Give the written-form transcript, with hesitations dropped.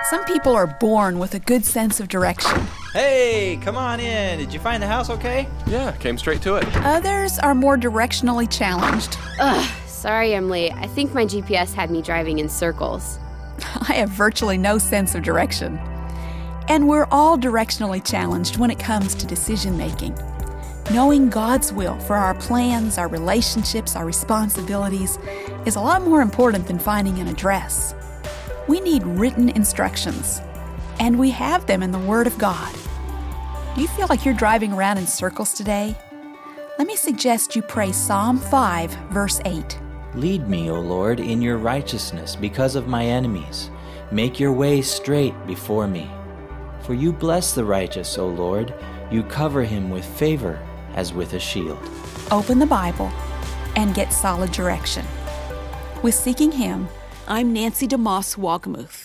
Some people are born with a good sense of direction. Hey, come on in. Did you find the house okay? Yeah, came straight to it. Others are more directionally challenged. Sorry I'm late. I think my GPS had me driving in circles. I have virtually no sense of direction. And we're all directionally challenged when it comes to decision making. Knowing God's will for our plans, our relationships, our responsibilities is a lot more important than finding an address. We need written instructions, and we have them in the Word of God. Do you feel like you're driving around in circles today? Let me suggest you pray Psalm 5, verse 8. Lead me, O Lord, in your righteousness because of my enemies. Make your way straight before me. For you bless the righteous, O Lord. You cover him with favor as with a shield. Open the Bible and get solid direction. With Seeking Him, I'm Nancy DeMoss Wogmuth.